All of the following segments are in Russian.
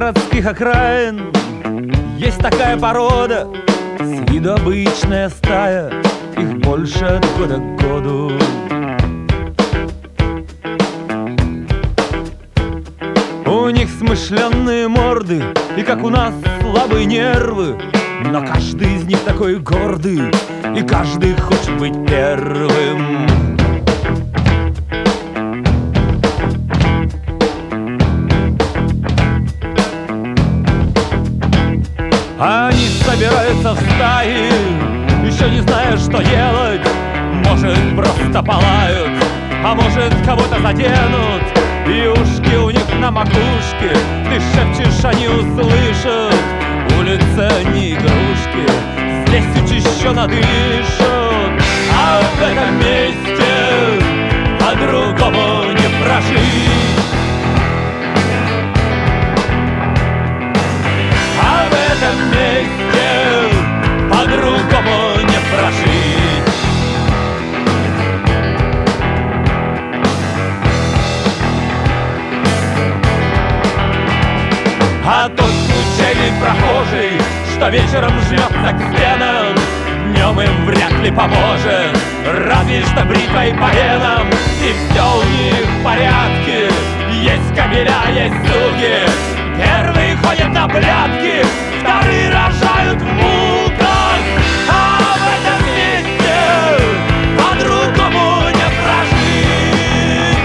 городских окраин есть такая порода, с виду обычная стая, их больше от года к году. У них смышленные морды и, как у нас, слабые нервы, но каждый из них такой гордый, и каждый хочет быть первым. Они собираются в стаи, еще не зная, что делать. Может, просто полают, а может, кого-то заденут. И ушки у них на макушке, ты шепчешь, они услышат. Улица не игрушки, здесь учащенно дышат. А в этом месте по-другому не прожить. А в этом месте по-другому не прожить. А тот случайный прохожий, что вечером жмется к стенам, днем им вряд ли поможет, разве что бритвой по венам. И все у них в порядке, есть кабеля, есть суки. Первые ходят на блядки, вторые рожают в муках. А в этом месте по-другому не прожить.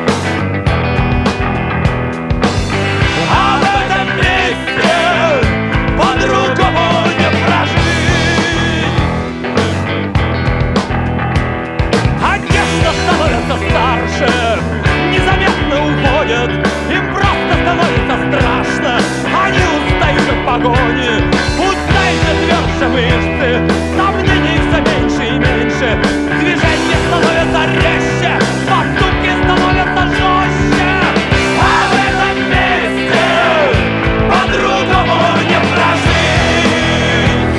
А в этом месте по-другому не прожить. Одежда становится старше, незаметно уходят, им просто становится страшно. Они устают от погони, устают тверже мышцы, сомнений их все меньше и меньше. Движения становятся резче, поступки становятся жестче. А в этом месте по-другому не прожить.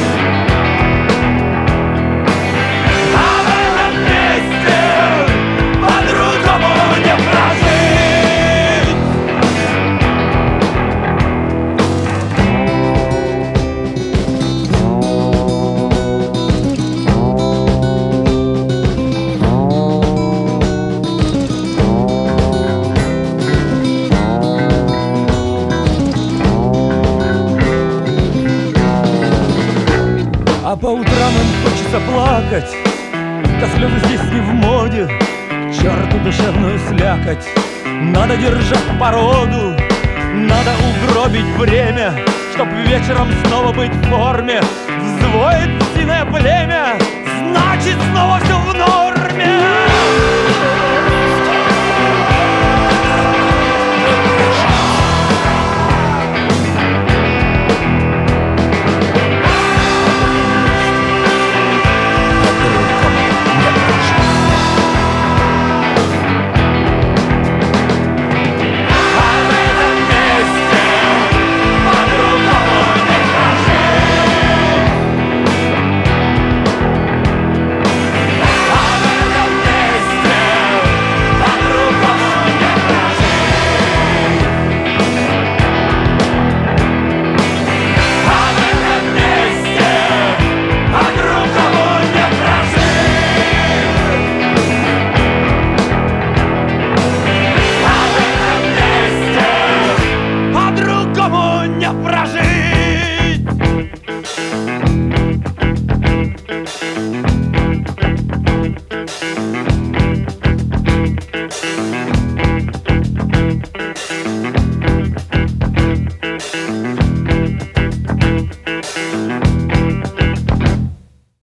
А в этом месте по-другому не прожить. А по утрам им хочется плакать, да слезы здесь не в моде. К черту душевную слякоть, надо держать породу, надо угробить время, чтоб вечером снова быть в форме. Взвоет псиное племя, значит снова все в норме. Прожить!